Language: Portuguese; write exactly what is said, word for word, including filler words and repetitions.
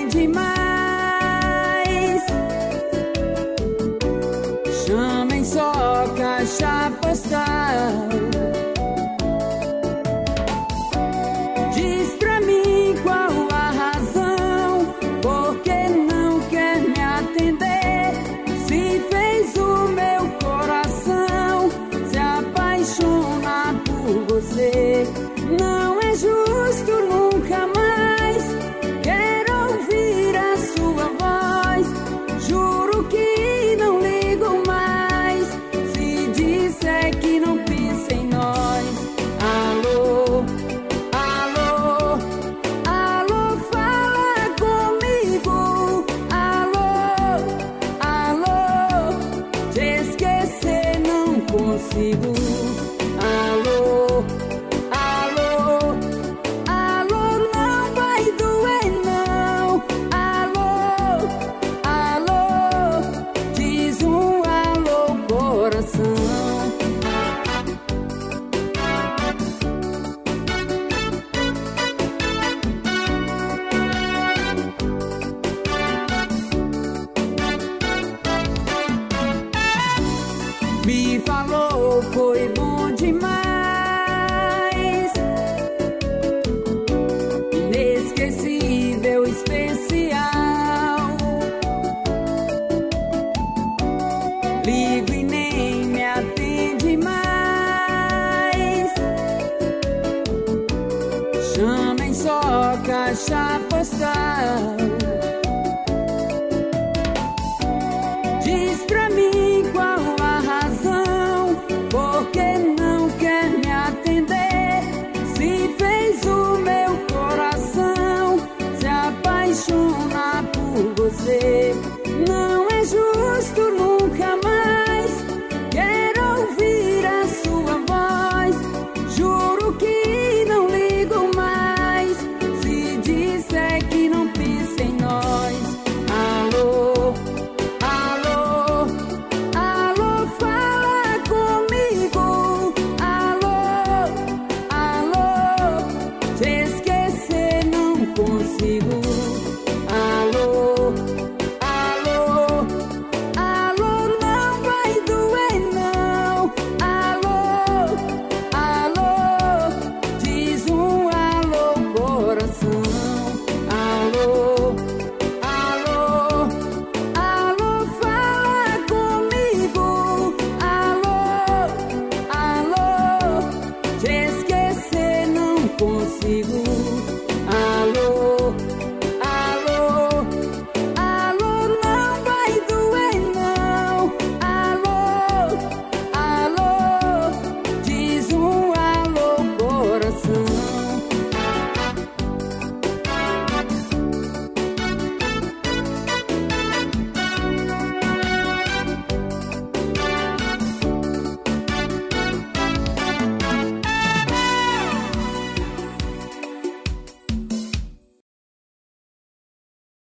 demais. Chamem só caixa postal. Diz pra mim qual a razão, porque não quer me atender. Se fez o meu coração se apaixonar por você. Não é justo nunca mais. Quero ouvir a sua voz. Juro que não ligo mais se disser que não pensa em nós. Alô, alô, alô, fala comigo. Alô, alô, te esquecer não consigo. Alô, alô, alô, não vai doer não. Alô, alô, diz um alô, coração. Me falou, foi bom demais. Inesquecível, especial. Ligo e nem me atende mais. Chamem só caixa postal. Diz pra mim qual a razão, porque não quer me atender. Se fez o meu coração se apaixonar por você. Não é justo nunca mais. Quero ouvir a sua voz. Juro que não ligo mais se disser que não pensa em nós. Alô, alô, alô, fala comigo. Alô, alô, te esquecer não consigo.